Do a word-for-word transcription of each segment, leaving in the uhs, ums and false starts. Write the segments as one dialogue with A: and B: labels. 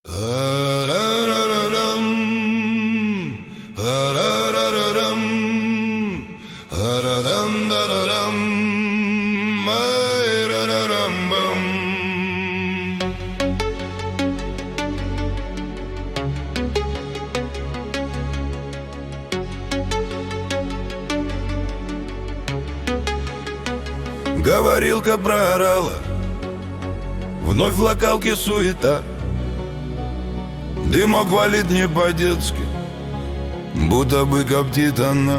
A: Говорилка проорала, вновь в локалке суета. Дымок валит не по-детски, будто бы коптит она.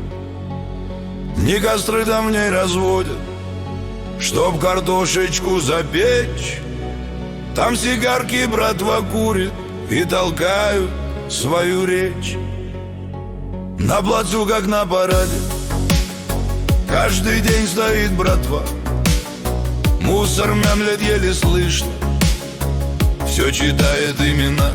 A: Ни костры там в ней разводят, чтоб картошечку запечь. Там сигарки братва курит и толкают свою речь. На плацу, как на параде, каждый день стоит братва. Мусор мямлет еле слышно, все читает имена.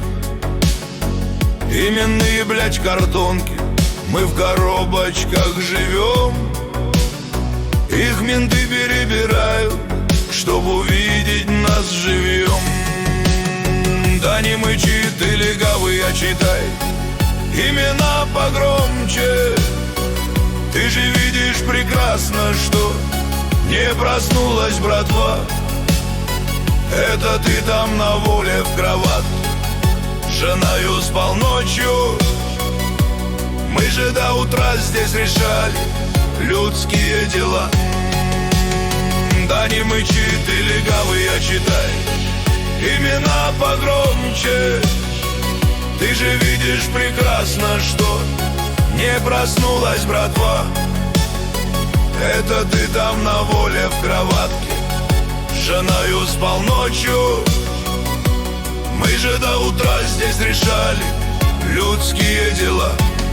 A: Именные, блядь, картонки, мы в коробочках живем. Их менты перебирают, чтоб увидеть нас живьем. Да не мычи ты, легавый, а читай имена погромче. Ты же видишь прекрасно, что не проснулась братва. Это ты там на воле в кроватке, женою спал ночью. Мы же до утра здесь решали людские дела. Да не мычи ты, легавый, а читай имена погромче. Ты же видишь прекрасно, что не проснулась братва. Это ты там на воле в кроватке, женою спал ночью. Мы же до утра здесь решали людские дела.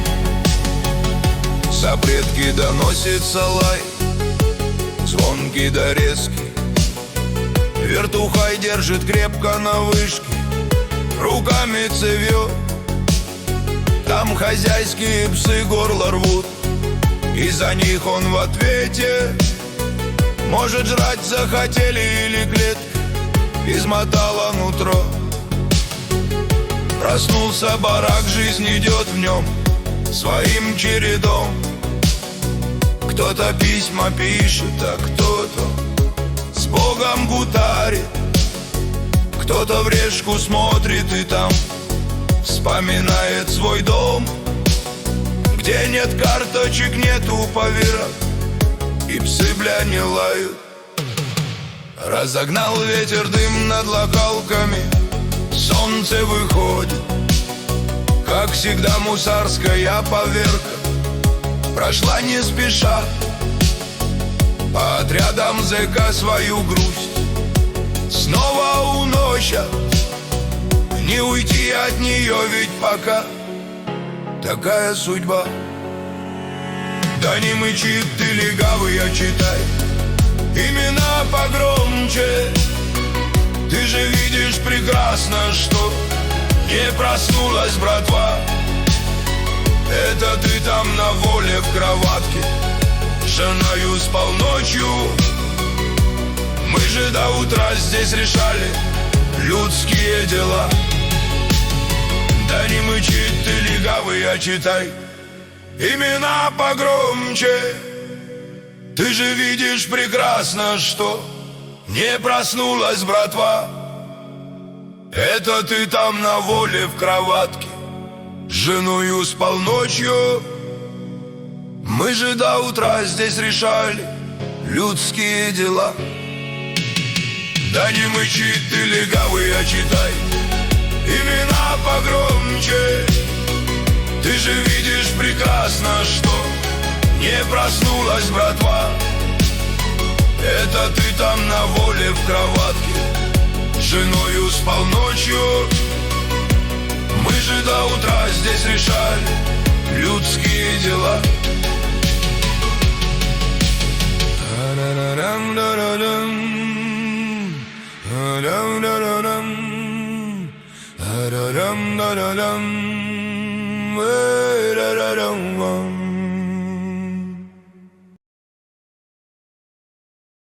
A: Запретки доносится лай, звонкий да резкий. Вертухай держит крепко на вышке, руками цевьет. Там хозяйские псы горло рвут, и за них он в ответе. Может, жрать захотели или клетка измотала нутро. Проснулся барак, жизнь идет в нем своим чередом. Кто-то письма пишет, а кто-то с Богом гутарит. Кто-то в решку смотрит и там вспоминает свой дом, где нет карточек, нету поверок, и псы, бля, не лают. Разогнал ветер дым над локалками, солнце выходит. Как всегда мусарская поверка прошла не спеша. По отрядам зэка свою грусть снова уносят. Не уйти от нее, ведь пока такая судьба. Да не мычи ты, легавый, а читай имена погромче. Ты же видишь прекрасно, что не проснулась братва. Это ты там на воле в кроватке, женою спал ночью. Мы же до утра здесь решали людские дела. Да не мычи ты, легавый, а читай имена погромче. Ты же видишь прекрасно, что не проснулась братва. Это ты там на воле в кроватке, женою спал ночью. Мы же до утра здесь решали людские дела. Да не мычи ты, легавый, а читай имена погромче. Ты же видишь прекрасно, что не проснулась братва. Это ты там на воле в кроватке, женою спал ночью. Мы же до утра здесь решали людские дела. Da-dum, da-da-dum, da-da-dum, da-da-dum.